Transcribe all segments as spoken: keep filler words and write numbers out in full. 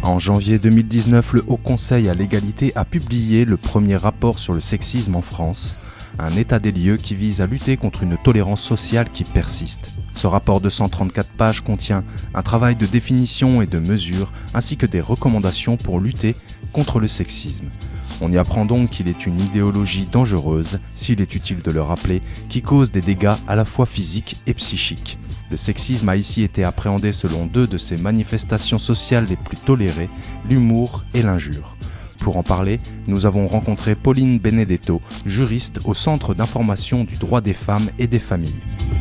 En janvier deux mille dix-neuf, le Haut Conseil à l'égalité a publié le premier rapport sur le sexisme en France, un état des lieux qui vise à lutter contre une tolérance sociale qui persiste. Ce rapport de cent trente-quatre pages contient un travail de définition et de mesure, ainsi que des recommandations pour lutter contre le sexisme. On y apprend donc qu'il est une idéologie dangereuse, s'il est utile de le rappeler, qui cause des dégâts à la fois physiques et psychiques. Le sexisme a ici été appréhendé selon deux de ses manifestations sociales les plus tolérées, l'humour et l'injure. Pour en parler, nous avons rencontré Pauline Benedetto, juriste au Centre d'information du droit des femmes et des familles.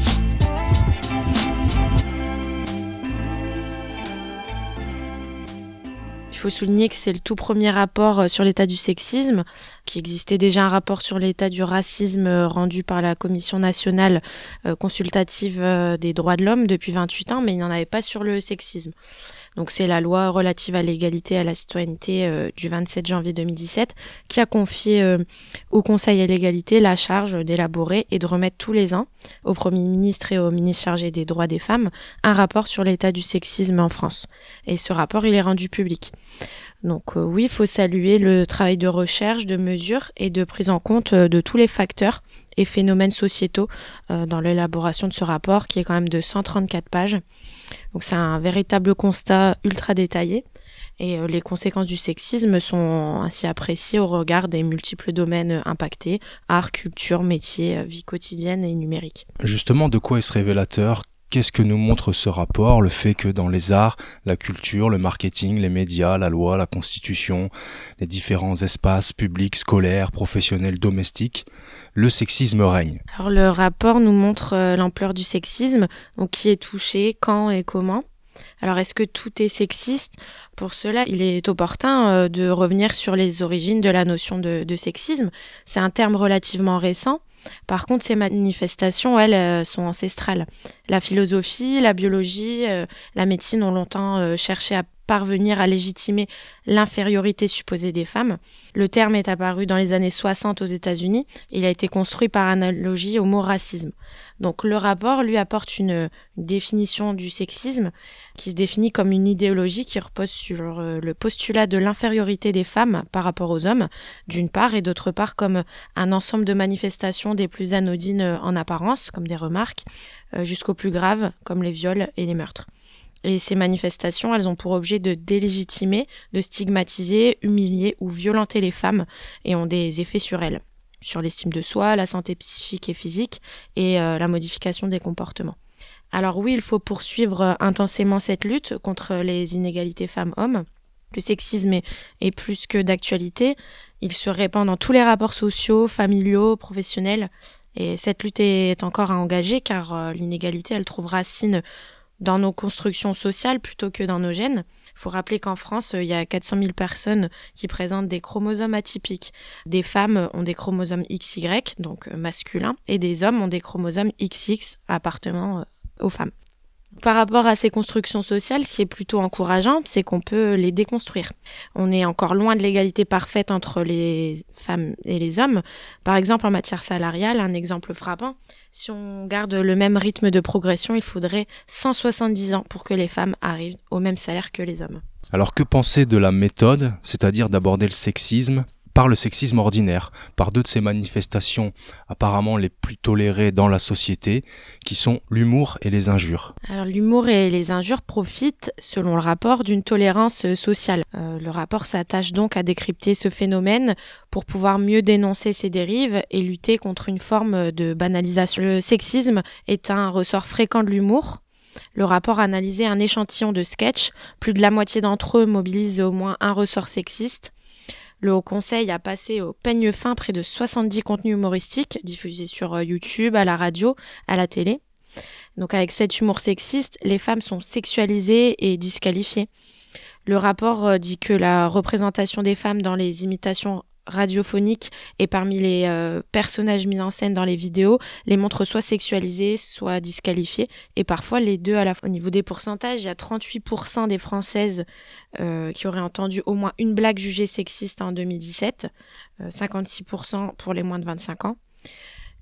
Il faut souligner que c'est le tout premier rapport sur l'état du sexisme, qui existait déjà un rapport sur l'état du racisme rendu par la Commission nationale consultative des droits de l'homme depuis vingt-huit ans, mais il n'y en avait pas sur le sexisme. Donc c'est la loi relative à l'égalité et à la citoyenneté euh, du vingt-sept janvier deux mille dix-sept qui a confié euh, au Conseil à l'égalité la charge d'élaborer et de remettre tous les ans au Premier ministre et au ministre chargé des droits des femmes un rapport sur l'état du sexisme en France. Et ce rapport, il est rendu public. Donc euh, oui, il faut saluer le travail de recherche, de mesure et de prise en compte euh, de tous les facteurs et phénomènes sociétaux euh, dans l'élaboration de ce rapport qui est quand même de cent trente-quatre pages. Donc c'est un véritable constat ultra détaillé et euh, les conséquences du sexisme sont ainsi appréciées au regard des multiples domaines impactés, art, culture, métier, vie quotidienne et numérique. Justement, de quoi est-ce révélateur ? Qu'est-ce que nous montre ce rapport ? Le fait que dans les arts, la culture, le marketing, les médias, la loi, la constitution, les différents espaces publics, scolaires, professionnels, domestiques, le sexisme règne. Alors le rapport nous montre euh, l'ampleur du sexisme, donc qui est touché, quand et comment. Alors est-ce que tout est sexiste ? Pour cela, il est opportun euh, de revenir sur les origines de la notion de, de sexisme. C'est un terme relativement récent. Par contre, ces manifestations, elles, euh, sont ancestrales. La philosophie, la biologie, euh, la médecine ont longtemps euh, cherché à parvenir à légitimer l'infériorité supposée des femmes. Le terme est apparu dans les années soixante aux États-Unis. Il a été construit par analogie au mot racisme. Donc le rapport, lui, apporte une, une définition du sexisme qui se définit comme une idéologie qui repose sur euh, le postulat de l'infériorité des femmes par rapport aux hommes, d'une part, et d'autre part comme un ensemble de manifestations des plus anodines en apparence, comme des remarques, euh, jusqu'aux plus graves, comme les viols et les meurtres. Et ces manifestations, elles ont pour objet de délégitimer, de stigmatiser, humilier ou violenter les femmes et ont des effets sur elles, sur l'estime de soi, la santé psychique et physique et euh, la modification des comportements. Alors oui, il faut poursuivre intensément cette lutte contre les inégalités femmes-hommes. Le sexisme est, est plus que d'actualité. Il se répand dans tous les rapports sociaux, familiaux, professionnels. Et cette lutte est encore à engager car euh, l'inégalité, elle trouve racine dans nos constructions sociales plutôt que dans nos gènes. Il faut rappeler qu'en France, il y a quatre cent mille personnes qui présentent des chromosomes atypiques. Des femmes ont des chromosomes X Y, donc masculins, et des hommes ont des chromosomes X X appartenant aux femmes. Par rapport à ces constructions sociales, ce qui est plutôt encourageant, c'est qu'on peut les déconstruire. On est encore loin de l'égalité parfaite entre les femmes et les hommes. Par exemple, en matière salariale, un exemple frappant, si on garde le même rythme de progression, il faudrait cent soixante-dix ans pour que les femmes arrivent au même salaire que les hommes. Alors que penser de la méthode, c'est-à-dire d'aborder le sexisme par le sexisme ordinaire, par deux de ces manifestations apparemment les plus tolérées dans la société, qui sont l'humour et les injures. Alors l'humour et les injures profitent, selon le rapport, d'une tolérance sociale. Euh, le rapport s'attache donc à décrypter ce phénomène pour pouvoir mieux dénoncer ses dérives et lutter contre une forme de banalisation. Le sexisme est un ressort fréquent de l'humour. Le rapport a analysé un échantillon de sketchs. Plus de la moitié d'entre eux mobilisent au moins un ressort sexiste. Le Haut Conseil a passé au peigne fin près de soixante-dix contenus humoristiques diffusés sur YouTube, à la radio, à la télé. Donc avec cet humour sexiste, les femmes sont sexualisées et disqualifiées. Le rapport dit que la représentation des femmes dans les imitations radiophoniques et parmi les euh, personnages mis en scène dans les vidéos les montre soit sexualisés, soit disqualifiés, et parfois les deux à la fois. Au niveau des pourcentages, il y a trente-huit pour cent des Françaises euh, qui auraient entendu au moins une blague jugée sexiste en deux mille dix-sept, euh, cinquante-six pour cent pour les moins de vingt-cinq ans.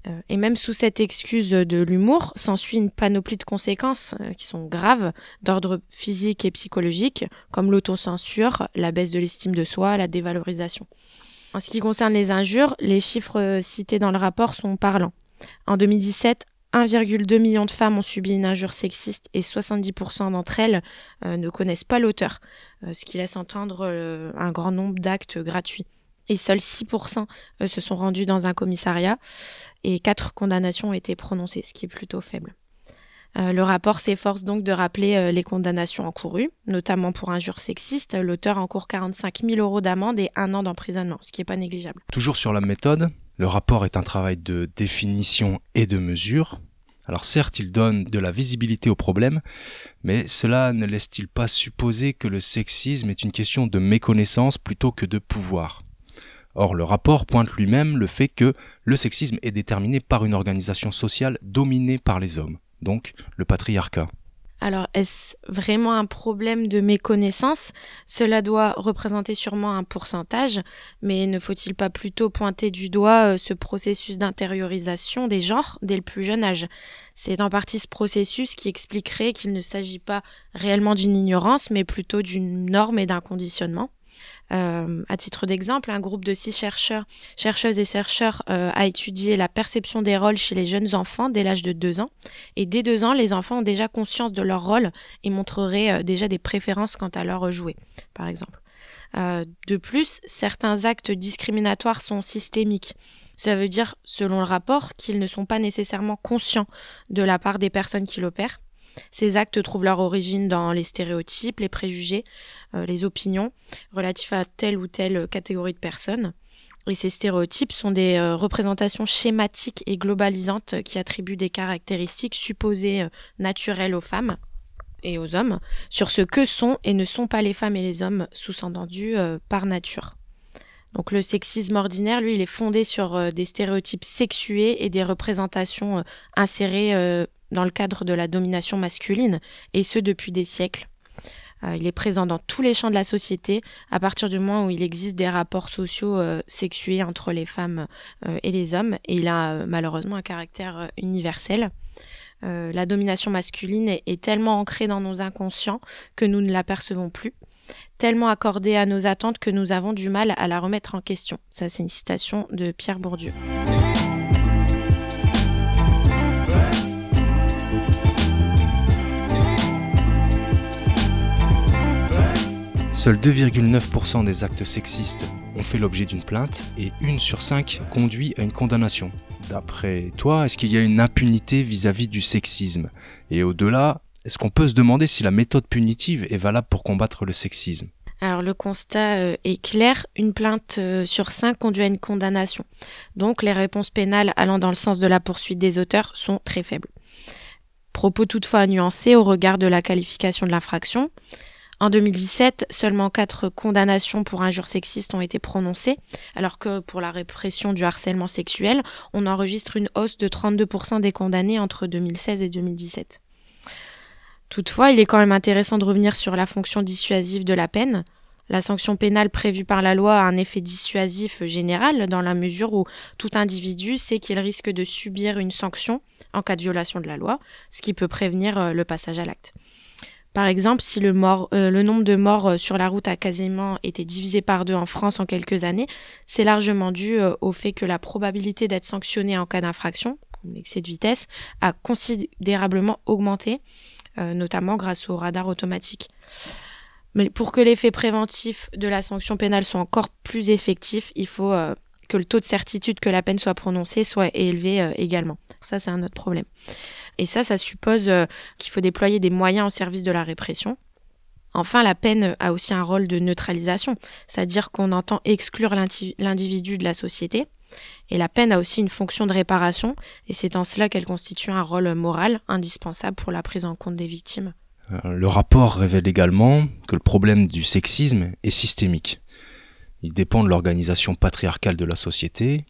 Et même sous cette excuse de l'humour, s'ensuit une panoplie de conséquences qui sont graves, d'ordre physique et psychologique, comme l'autocensure, la baisse de l'estime de soi, la dévalorisation. En ce qui concerne les injures, les chiffres cités dans le rapport sont parlants. En deux mille dix-sept, un virgule deux million de femmes ont subi une injure sexiste et soixante-dix pour cent d'entre elles euh, ne connaissent pas l'auteur, euh, ce qui laisse entendre euh, un grand nombre d'actes gratuits. Et seuls six pour cent se sont rendus dans un commissariat et quatre condamnations ont été prononcées, ce qui est plutôt faible. Euh, le rapport s'efforce donc de rappeler euh, les condamnations encourues, notamment pour injures sexistes. L'auteur encourt quarante-cinq mille euros d'amende et un an d'emprisonnement, ce qui n'est pas négligeable. Toujours sur la méthode, le rapport est un travail de définition et de mesure. Alors certes, il donne de la visibilité au problème, mais cela ne laisse-t-il pas supposer que le sexisme est une question de méconnaissance plutôt que de pouvoir ? Or, le rapport pointe lui-même le fait que le sexisme est déterminé par une organisation sociale dominée par les hommes, donc le patriarcat. Alors, est-ce vraiment un problème de méconnaissance ? Cela doit représenter sûrement un pourcentage, mais ne faut-il pas plutôt pointer du doigt ce processus d'intériorisation des genres dès le plus jeune âge ? C'est en partie ce processus qui expliquerait qu'il ne s'agit pas réellement d'une ignorance, mais plutôt d'une norme et d'un conditionnement. Euh, à titre d'exemple, un groupe de six chercheurs, chercheuses et chercheurs euh, a étudié la perception des rôles chez les jeunes enfants dès l'âge de deux ans. Et dès deux ans, les enfants ont déjà conscience de leur rôle et montreraient euh, déjà des préférences quant à leur jouet, par exemple. Euh, de plus, certains actes discriminatoires sont systémiques. Ça veut dire, selon le rapport, qu'ils ne sont pas nécessairement conscients de la part des personnes qui l'opèrent. Ces actes trouvent leur origine dans les stéréotypes, les préjugés, euh, les opinions relatifs à telle ou telle catégorie de personnes. Et ces stéréotypes sont des euh, représentations schématiques et globalisantes qui attribuent des caractéristiques supposées euh, naturelles aux femmes et aux hommes sur ce que sont et ne sont pas les femmes et les hommes, sous-entendus euh, par nature. Donc le sexisme ordinaire, lui, il est fondé sur euh, des stéréotypes sexués et des représentations euh, insérées euh, dans le cadre de la domination masculine, et ce depuis des siècles. Euh, il est présent dans tous les champs de la société, à partir du moment où il existe des rapports sociaux euh, sexués entre les femmes euh, et les hommes, et il a euh, malheureusement un caractère euh, universel. Euh, la domination masculine est, est tellement ancrée dans nos inconscients que nous ne l'apercevons plus, tellement accordée à nos attentes que nous avons du mal à la remettre en question. Ça, c'est une citation de Pierre Bourdieu. Seuls deux virgule neuf pour cent des actes sexistes ont fait l'objet d'une plainte et une sur cinq conduit à une condamnation. D'après toi, est-ce qu'il y a une impunité vis-à-vis du sexisme ? Et au-delà, est-ce qu'on peut se demander si la méthode punitive est valable pour combattre le sexisme ? Alors le constat euh, est clair, une plainte euh, sur cinq conduit à une condamnation. Donc les réponses pénales allant dans le sens de la poursuite des auteurs sont très faibles. Propos toutefois nuancés au regard de la qualification de l'infraction. En deux mille dix-sept, seulement quatre condamnations pour injures sexistes ont été prononcées, alors que pour la répression du harcèlement sexuel, on enregistre une hausse de trente-deux pour cent des condamnés entre deux mille seize et deux mille dix-sept. Toutefois, il est quand même intéressant de revenir sur la fonction dissuasive de la peine. La sanction pénale prévue par la loi a un effet dissuasif général dans la mesure où tout individu sait qu'il risque de subir une sanction en cas de violation de la loi, ce qui peut prévenir le passage à l'acte. Par exemple, si le, mort, euh, le nombre de morts sur la route a quasiment été divisé par deux en France en quelques années, c'est largement dû euh, au fait que la probabilité d'être sanctionné en cas d'infraction, comme l'excès de vitesse, a considérablement augmenté, euh, notamment grâce au radar automatique. Mais pour que l'effet préventif de la sanction pénale soit encore plus effectif, il faut euh, que le taux de certitude que la peine soit prononcée soit élevé euh, également. Ça, c'est un autre problème. Et ça, ça suppose euh, qu'il faut déployer des moyens au service de la répression. Enfin, la peine a aussi un rôle de neutralisation, c'est-à-dire qu'on entend exclure l'individu de la société. Et la peine a aussi une fonction de réparation, et c'est en cela qu'elle constitue un rôle moral indispensable pour la prise en compte des victimes. Le rapport révèle également que le problème du sexisme est systémique. Il dépend de l'organisation patriarcale de la société.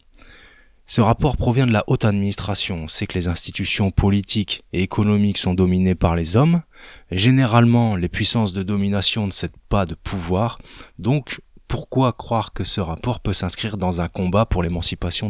Ce rapport provient de la haute administration. On sait que les institutions politiques et économiques sont dominées par les hommes. Généralement, les puissances de domination ne cèdent pas de pouvoir. Donc, pourquoi croire que ce rapport peut s'inscrire dans un combat pour l'émancipation des femmes ?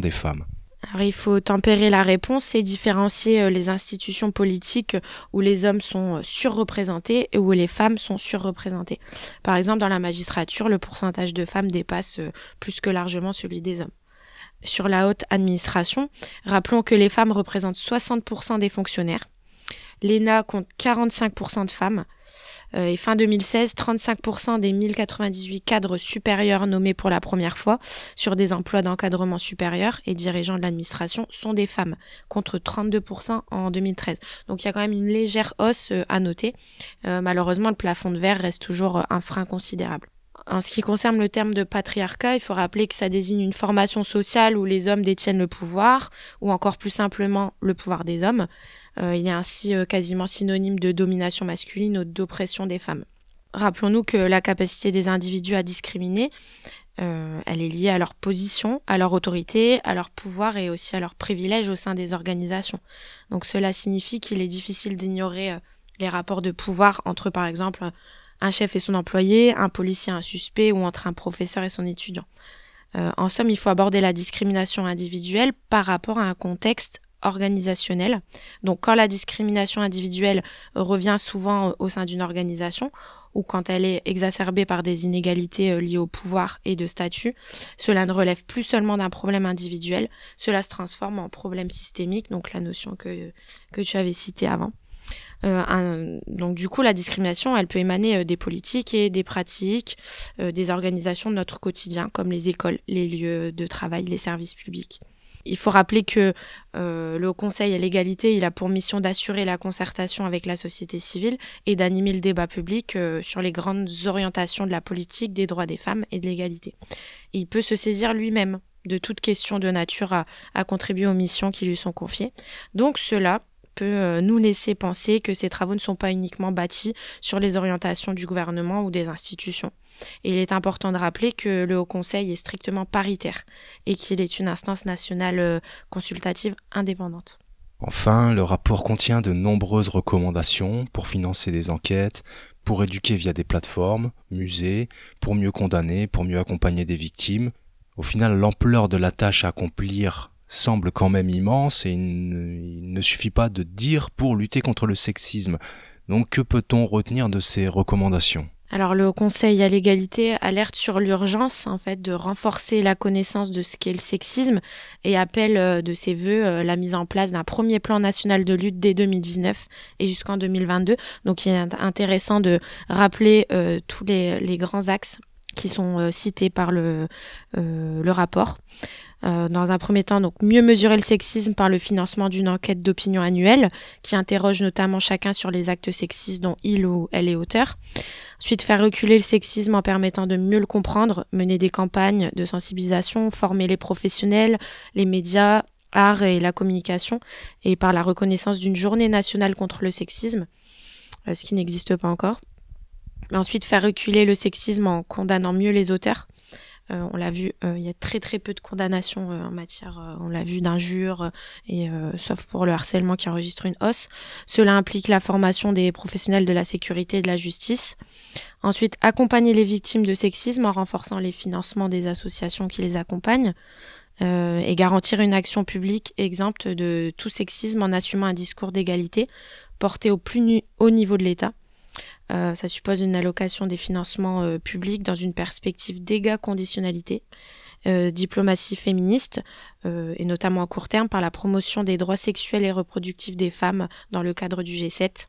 Alors, il faut tempérer la réponse et différencier les institutions politiques où les hommes sont surreprésentés et où les femmes sont surreprésentées. Par exemple, dans la magistrature, le pourcentage de femmes dépasse plus que largement celui des hommes. Sur la haute administration, rappelons que les femmes représentent soixante pour cent des fonctionnaires. L'E N A compte quarante-cinq pour cent de femmes. Euh, et fin deux mille seize, trente-cinq pour cent des mille quatre-vingt-dix-huit cadres supérieurs nommés pour la première fois sur des emplois d'encadrement supérieur et dirigeants de l'administration sont des femmes, contre trente-deux pour cent en deux mille treize. Donc il y a quand même une légère hausse euh, à noter. Euh, malheureusement, le plafond de verre reste toujours un frein considérable. En ce qui concerne le terme de patriarcat, il faut rappeler que ça désigne une formation sociale où les hommes détiennent le pouvoir, ou encore plus simplement le pouvoir des hommes. Euh, il est ainsi euh, quasiment synonyme de domination masculine ou d'oppression des femmes. Rappelons-nous que la capacité des individus à discriminer, euh, elle est liée à leur position, à leur autorité, à leur pouvoir et aussi à leurs privilèges au sein des organisations. Donc cela signifie qu'il est difficile d'ignorer euh, les rapports de pouvoir entre, par exemple, un chef et son employé, un policier et un suspect, ou entre un professeur et son étudiant. Euh, en somme, il faut aborder la discrimination individuelle par rapport à un contexte organisationnel. Donc quand la discrimination individuelle revient souvent au sein d'une organisation, ou quand elle est exacerbée par des inégalités liées au pouvoir et de statut, cela ne relève plus seulement d'un problème individuel, cela se transforme en problème systémique, donc la notion que, que tu avais citée avant. Euh, un, donc du coup, la discrimination, elle peut émaner euh, des politiques et des pratiques, euh, des organisations de notre quotidien, comme les écoles, les lieux de travail, les services publics. Il faut rappeler que euh, le Haut Conseil à l'égalité, il a pour mission d'assurer la concertation avec la société civile et d'animer le débat public euh, sur les grandes orientations de la politique des droits des femmes et de l'égalité. Et il peut se saisir lui-même de toute question de nature à, à contribuer aux missions qui lui sont confiées. Donc cela peut nous laisser penser que ces travaux ne sont pas uniquement bâtis sur les orientations du gouvernement ou des institutions. Et il est important de rappeler que le Haut Conseil est strictement paritaire et qu'il est une instance nationale consultative indépendante. Enfin, le rapport contient de nombreuses recommandations pour financer des enquêtes, pour éduquer via des plateformes, musées, pour mieux condamner, pour mieux accompagner des victimes. Au final, l'ampleur de la tâche à accomplir semble quand même immense et il ne, il ne suffit pas de dire pour lutter contre le sexisme. Donc que peut-on retenir de ces recommandations ? Alors le Haut Conseil à l'égalité alerte sur l'urgence en fait de renforcer la connaissance de ce qu'est le sexisme et appelle euh, de ses vœux euh, la mise en place d'un premier plan national de lutte dès deux mille dix-neuf et jusqu'en deux mille vingt-deux. Donc il est intéressant de rappeler euh, tous les, les grands axes qui sont euh, cités par le, euh, le rapport. Euh, dans un premier temps, donc mieux mesurer le sexisme par le financement d'une enquête d'opinion annuelle qui interroge notamment chacun sur les actes sexistes dont il ou elle est auteur. Ensuite, faire reculer le sexisme en permettant de mieux le comprendre, mener des campagnes de sensibilisation, former les professionnels, les médias, arts et la communication, et par la reconnaissance d'une journée nationale contre le sexisme, euh, ce qui n'existe pas encore. Mais ensuite, faire reculer le sexisme en condamnant mieux les auteurs. Euh, on l'a vu, euh, il y a très très peu de condamnations euh, en matière, euh, on l'a vu, d'injures, euh, et euh, sauf pour le harcèlement qui enregistre une hausse. Cela implique la formation des professionnels de la sécurité et de la justice. Ensuite, accompagner les victimes de sexisme en renforçant les financements des associations qui les accompagnent. Euh, et garantir une action publique exempte de tout sexisme en assumant un discours d'égalité porté au plus nu- haut niveau de l'État. Euh, ça suppose une allocation des financements euh, publics dans une perspective d'égal-conditionnalité, euh, diplomatie féministe, euh, et notamment à court terme par la promotion des droits sexuels et reproductifs des femmes dans le cadre du G sept,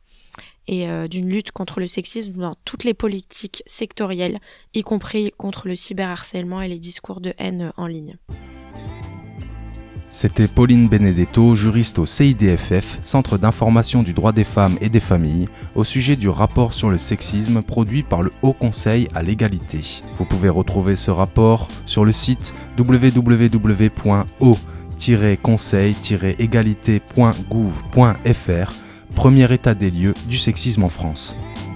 et euh, d'une lutte contre le sexisme dans toutes les politiques sectorielles, y compris contre le cyberharcèlement et les discours de haine en ligne. C'était Pauline Benedetto, juriste au C I D F F, Centre d'information du droit des femmes et des familles, au sujet du rapport sur le sexisme produit par le Haut Conseil à l'égalité. Vous pouvez retrouver ce rapport sur le site w w w point haut tiret conseil tiret égalité point gouv point f r, premier état des lieux du sexisme en France.